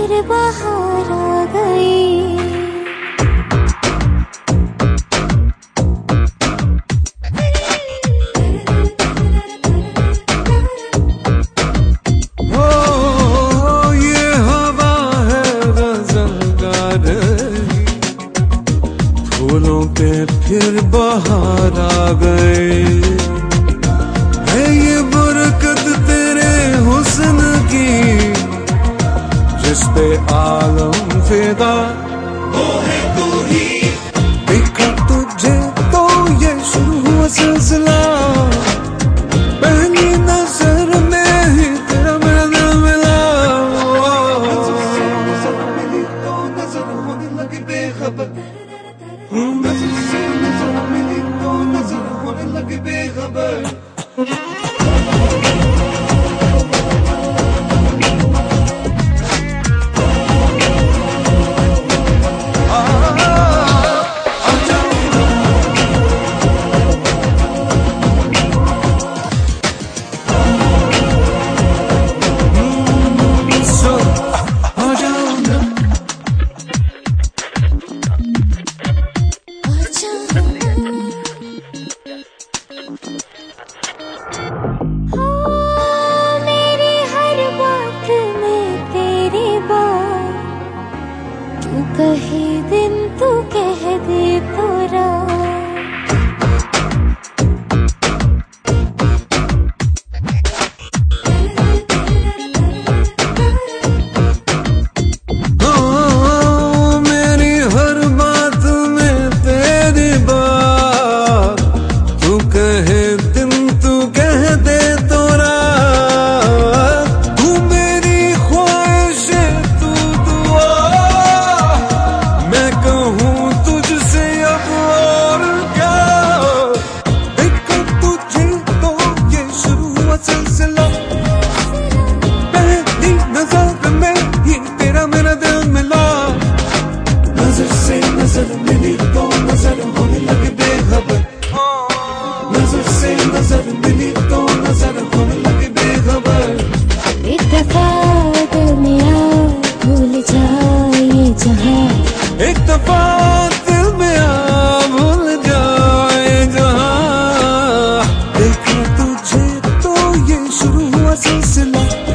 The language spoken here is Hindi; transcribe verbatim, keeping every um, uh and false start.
फिर बाहर आ गई। ओ ये हवा है गजलगार, फूलों पे फिर बाहर आ गए। है ये बरकत तेरे हुस्न की, जिस पे आलम फिदा। वो है तू ही, देखा तुझे तो ये शुरू हुआ सिलसिला। पहली नजर में ही तेरा मेरा दिल मिला। नजर मिली तो नजर होने लगी बेखबर, नजर से नजर मिली तो नजर होने लगी बेखबर। तू कहे दिन तू कह दे तो रात, हाँ मेरी हर बात में तेरी बात, तू कहे दिन तू कह दे तो रात। तू मेरी ख्वाहिश तू दुआ, मैं कहूँ तुझसे अब और क्या। देखा तुझे तो ये शुरू हुआ सिलसिला। पहली नजर में ही तेरा मेरा दिल मिला। नजर से नजर मिली तो नजर होने लगी बेखबर, नजर से नजर मिली तो नजर होने लगी बेखबर। एक दफा दिल में आ भूल जाए ये जहां, एक दफा दिल में आ भूल जाए जहां। देखा तुझे तो ये शुरू हुआ सिलसिला।